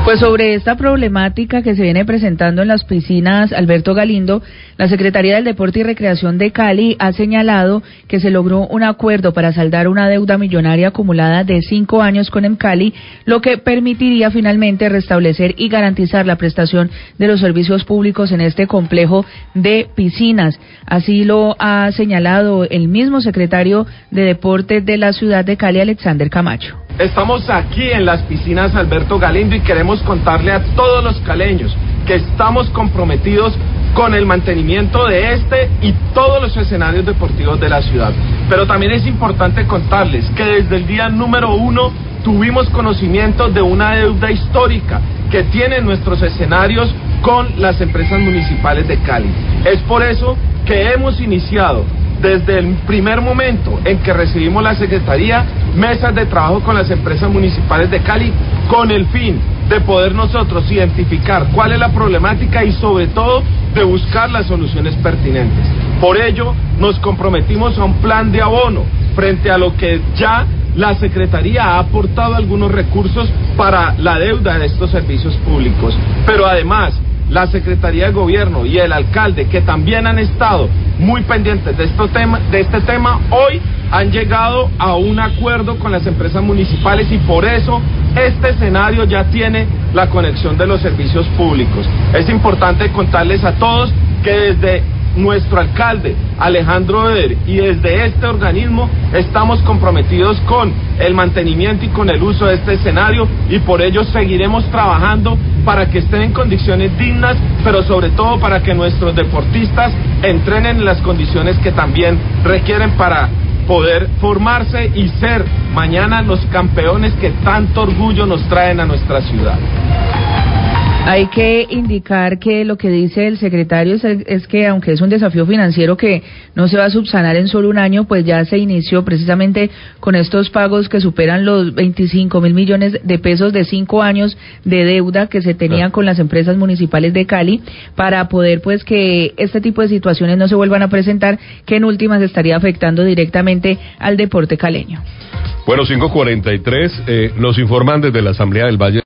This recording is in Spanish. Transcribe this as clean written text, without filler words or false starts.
Pues sobre esta problemática que se viene presentando en las piscinas Alberto Galindo, la Secretaría del Deporte y Recreación de Cali ha señalado que se logró un acuerdo para saldar una deuda millonaria acumulada de 5 años con EMCALI, lo que permitiría finalmente restablecer y garantizar la prestación de los servicios públicos en este complejo de piscinas. Así lo ha señalado el mismo secretario de Deporte de la ciudad de Cali, Alexander Camacho. Estamos aquí en las piscinas Alberto Galindo y queremos contarle a todos los caleños que estamos comprometidos con el mantenimiento de este y todos los escenarios deportivos de la ciudad. Pero también es importante contarles que desde el día número 1 tuvimos conocimiento de una deuda histórica que tienen nuestros escenarios con las empresas municipales de Cali. Es por eso que hemos iniciado desde el primer momento en que recibimos la Secretaría, mesas de trabajo con las empresas municipales de Cali, con el fin de poder nosotros identificar cuál es la problemática y sobre todo de buscar las soluciones pertinentes. Por ello, nos comprometimos a un plan de abono frente a lo que ya la Secretaría ha aportado algunos recursos para la deuda de estos servicios públicos. Pero además, la Secretaría de Gobierno y el alcalde, que también han estado muy pendientes de este tema, hoy han llegado a un acuerdo con las empresas municipales y por eso este escenario ya tiene la conexión de los servicios públicos. Es importante contarles a todos que desde nuestro alcalde, Alejandro Eder, y desde este organismo estamos comprometidos con el mantenimiento y con el uso de este escenario y por ello seguiremos trabajando para que estén en condiciones dignas, pero sobre todo para que nuestros deportistas entrenen en las condiciones que también requieren para poder formarse y ser mañana los campeones que tanto orgullo nos traen a nuestra ciudad. Hay que indicar que lo que dice el secretario es que aunque es un desafío financiero que no se va a subsanar en solo un año, pues ya se inició precisamente con estos pagos que superan los 25.000 millones de pesos de 5 años de deuda que se tenían con las empresas municipales de Cali para poder pues que este tipo de situaciones no se vuelvan a presentar, que en últimas estaría afectando directamente al deporte caleño. Bueno, 5:43, los informantes de la Asamblea del Valle